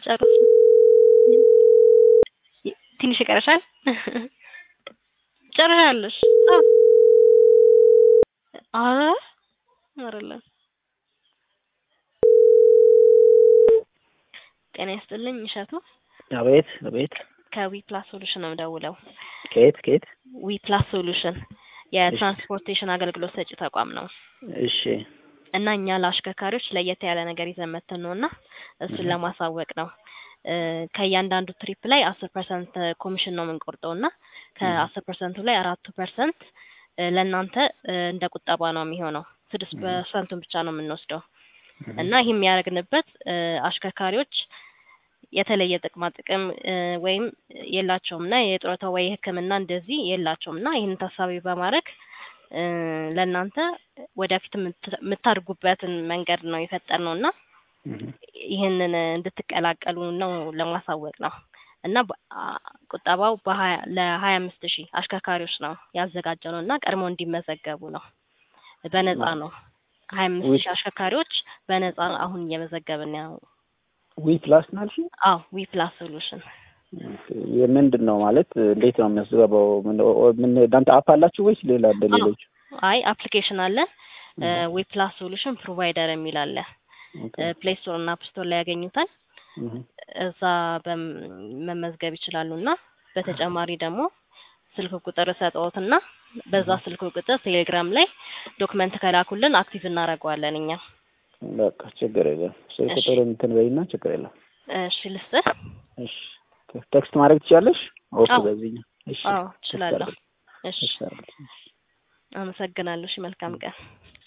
ጨርስ ትንሽ ይቀርሻል ጨርሻለሽ አይደለም ጤና ይስጥልኝ እሸቱ አቤት ከዊ ፕላስ ሶሉሽን ነው ደውለው ከየት ዊ ፕላስ ሶሉሽን የትራንስፖርቴሽን አገልግሎት ሰጪ ተቋም ነው እሺ እና እኛ ለአሽከርካሪዎች ለየት ያለ ነገር ይዘን መተን ነውና እሱን ለማሳወቅ ነው ከያንዳንዱ ትሪፕ ላይ 10% ኮሚሽን ነው የምንቆርጠውና ከ10% ላይ 4% ለእናንተ እንደ ቁጠባ ነው የሚሆነው 6% ብቻ ነው የምንወስደው እና ይሄ የሚያደርግንበት አሽከርካሪዎች የተለየ ጥቅም ወይም የላቸውምና የጥሮታ ወይ ህክምና እንደዚህ የላቸውምና ይሄን ታሳቢ በማድረግ ለእናንተ ወደፊት የምታርጉበትን መንገድ ነው የፈጠርነውና ይሄንን እንድትቀላቀሉ ነው ለማሳወቅ ነው እና ቁጠባው ለ25000 አሽከርካሪዎች ነው ያዘጋጀነውና ቀድሞ እንዲመዘገቡ ነው በነፃ ነው 25000 አሽከርካሪዎች በነፃ አሁን እየመዘገብን ነው ዊ ፕላስ ናልሽ አዎ ዊ ፕላስ ሶሉሽን የምንድነው ማለት እንዴት ነው የሚያስገባው ምን ዳንታ አፕ አላችሁ ወይስ ሌላ እንደሌሎች አይ አፕሊኬሽን አለ ዊ ፕላስ ሶሉሽን ፕሮቫይደር የሚል አለ ፕሌይ ስቶር እና አፕ ስቶር ላይ ያገኙታል እዛ በመመዝገብ ይችላሉና በተጨማሪ ደግሞ ስልክ ቁጥር ሰጠውትና በዛ ስልክ ቁጥር ቴሌግራም ላይ ዶክመንት ከላኩልን አክቲቭ እናደርገዋለን እኛ በቃ ችግር የለም ስልክ ቁጥር እንትን በይና ችግር የለም እሺ ልስጥህ እሺ ቴክስት ማድረግ ትችላለሽ ኦኬ በዚህ እሺ አዎ እችላለሁ እሺ አመሰግናለሁ እሺ መልካም ቀን